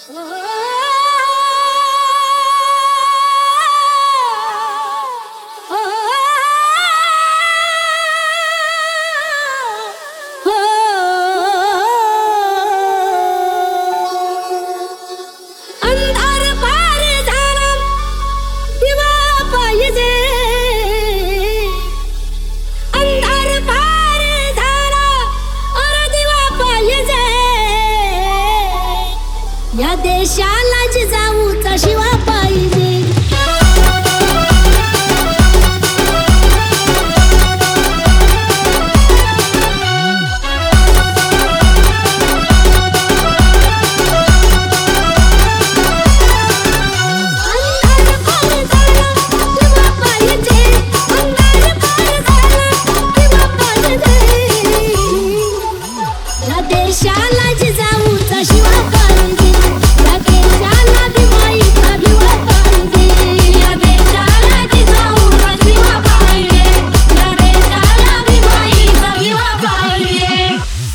या देशाला जिजाऊचा शिवा पाहिजे. देशाला जिजाऊचा शिवा पाहिजे. या देशाला भीमाईचा भिवा पाहिजे. या देशाला जिजाऊचा शिवा पाहिजे. या देशाला भीमाईचा भिवा पाहिजे.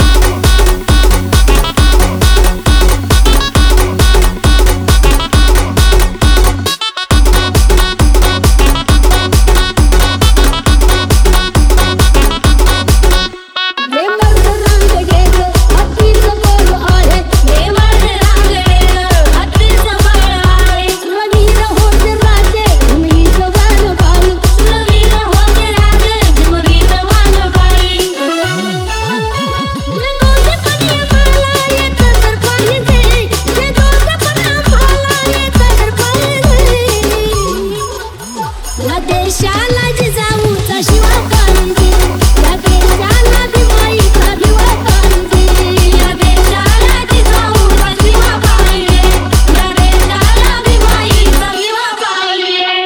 देशाला जिजाऊचा शिवा पाहिजे. या देशाला भीमाईचा भिवा पाहिजे. या देशाला जिजाऊचा शिवा पाहिजे. या देशाला भीमाईचा भिवा पाहिजे.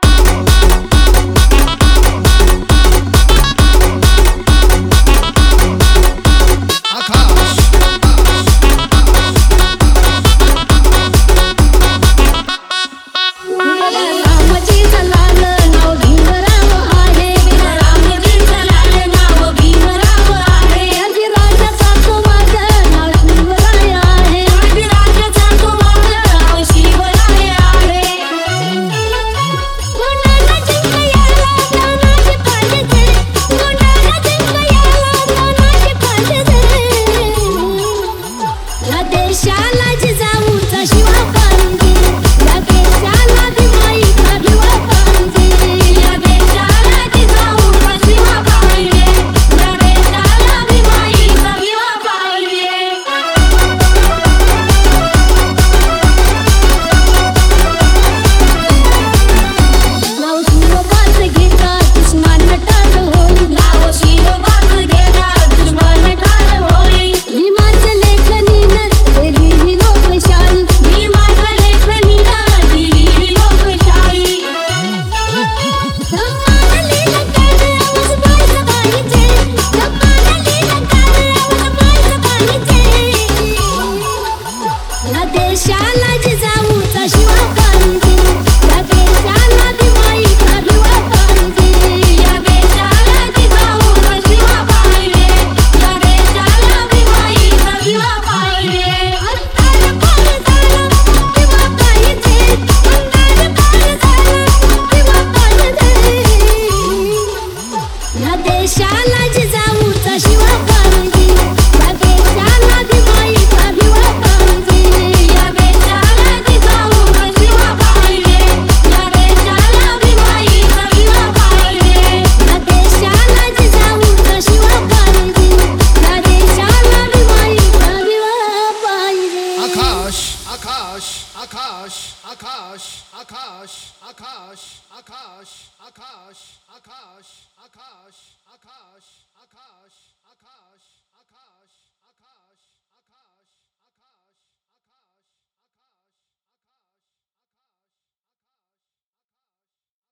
देशाला जिजाऊचा शिवा पाहिजे. या देशाला भीमाईचा भिवा पाहिजे. या देशाला जिजाऊचा शिवा पाहिजे. या देशाला भीमाईचा भिवा पाहिजे. नाव शिवबाच घेतात दुश्मन ठार होईल. नाव शिवबाच घेतात दुश्मन ठार होईल. भीमाच्या लेखणीनं दिली लोकशाही. भीमाच्या लेखणीनं दिली लोकशाही. जपानली लंकार आवाज बाळाचा पाहिजे. जपानली लंकार आवाज बाळाचा पाहिजे. या देशाला जिजाऊचा शिवा पाहिजे. या देशाला भीमाईचा भिवा पाहिजे. या देशाला जिजाऊचा शिवा पाहिजे. या देशाला भीमाईचा भिवा पाहिजे. अंधार पार झाला भिवा पाहिजे. अंधार पार झाला भिवा पाहिजे. या देशाला जिजाऊचा शिवा पाहिजे. या देशाला भीमाईचा भिवा पाहिजे. या देशाला जिजाऊचा शिवा पाहिजे. या देशाला भीमाईचा भिवा पाहिजे. या देशाला जिजाऊचा शिवा पाहिजे. या देशाला भीमाईचा भिवा पाहिजे. आकाश आकाश आकाश आकाश आकाश आकाश आकाश आकाश आकाश आकाश आकाश आकाश